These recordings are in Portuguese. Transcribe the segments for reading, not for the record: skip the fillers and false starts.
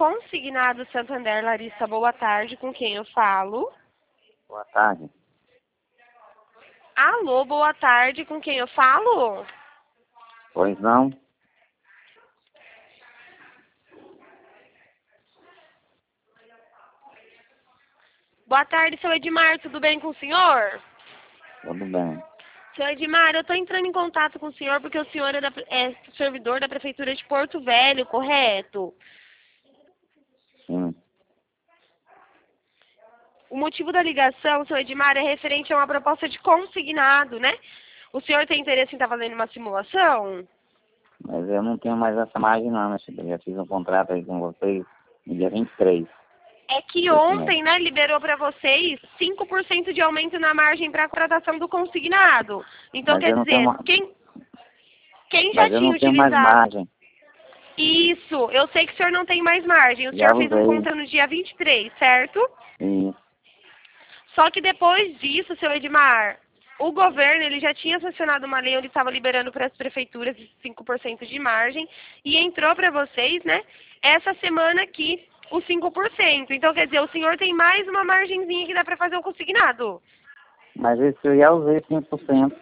Consignado Santander, Larissa, boa tarde, com quem eu falo? Boa tarde. Alô, boa tarde, com quem eu falo? Pois não? Boa tarde, seu Edmar, tudo bem com o senhor? Tudo bem. Seu Edmar, eu estou entrando em contato com o senhor porque o senhor é servidor da Prefeitura de Porto Velho, correto? Sim. O motivo da ligação, seu Edmar, é referente a uma proposta de consignado, né? O senhor tem interesse em estar fazendo uma simulação? Mas eu não tenho mais essa margem não, né? Eu já fiz um contrato aí com vocês no dia 23. É que ontem, né, liberou para vocês 5% de aumento na margem para a contratação do consignado. Então, Mas quer eu não tenho dizer, uma... quem já Mas eu tinha não tenho mais utilizado... margem. Isso, eu sei que o senhor não tem mais margem. O Já senhor fez um usei. contrato no dia 23, certo? Sim. Só que depois disso, seu Edmar, o governo ele já tinha sancionado uma lei onde estava liberando para as prefeituras 5% de margem e entrou para vocês, né, essa semana aqui, os 5%. Então, quer dizer, o senhor tem mais uma margenzinha que dá para fazer o consignado. Mas esse eu já usei 5%.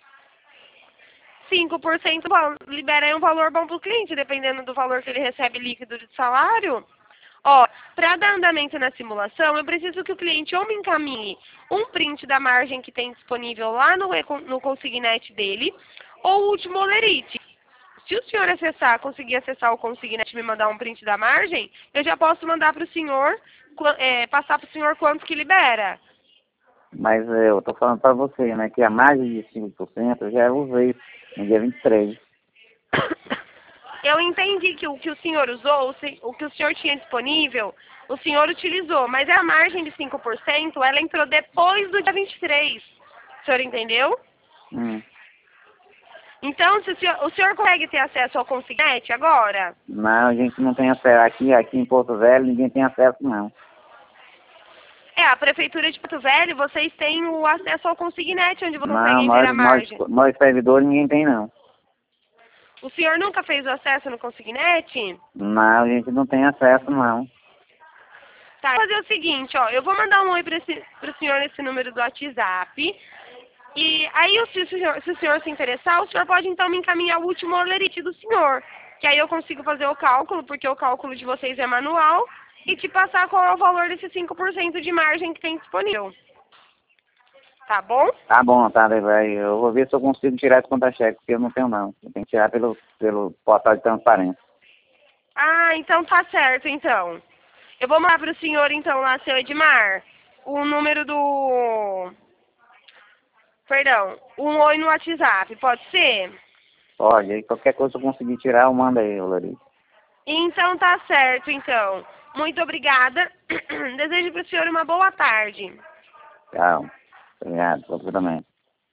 5% bom, libera aí um valor bom para o cliente, dependendo do valor que ele recebe líquido de salário. Ó, para dar andamento na simulação, eu preciso que o cliente ou me encaminhe um print da margem que tem disponível lá no Consignet dele, ou o último Olerite. Se o senhor conseguir acessar o Consignet e me mandar um print da margem, eu já posso mandar para o senhor, passar para o senhor quanto que libera. Mas eu tô falando pra você, né? Que a margem de 5% eu já usei no dia 23. Eu entendi que o que o senhor usou, o que o senhor tinha disponível, o senhor utilizou, mas a margem de 5%, ela entrou depois do dia 23. O senhor entendeu? Então, se o senhor consegue ter acesso ao Consignet agora? Não, a gente não tem acesso. Aqui em Porto Velho ninguém tem acesso não. A Prefeitura de Porto Velho, vocês têm o acesso ao Consignet, onde vocês Não, conseguem ver a margem. nós servidores ninguém tem não. O senhor nunca fez o acesso no Consignet? Não, a gente não tem acesso não. Tá, vou fazer o seguinte, ó, eu vou mandar um oi pro senhor nesse número do WhatsApp. E aí, se o senhor se interessar, o senhor pode então me encaminhar o último olerite do senhor. Que aí eu consigo fazer o cálculo, porque o cálculo de vocês é manual, e te passar qual é o valor desse 5% de margem que tem disponível. Tá bom? Tá bom, tá, eu vou ver se eu consigo tirar esse contra-cheque, porque eu não tenho não. Eu tenho que tirar pelo portal de transparência. Ah, então tá certo, então. Eu vou mandar pro senhor, então, lá, seu Edmar, o número do... Perdão, um oi no WhatsApp, pode ser? Pode, aí qualquer coisa que eu conseguir tirar, eu mando aí, Larissa. Então tá certo, então. Muito obrigada. Desejo pro senhor uma boa tarde. Tchau. Obrigado, você também.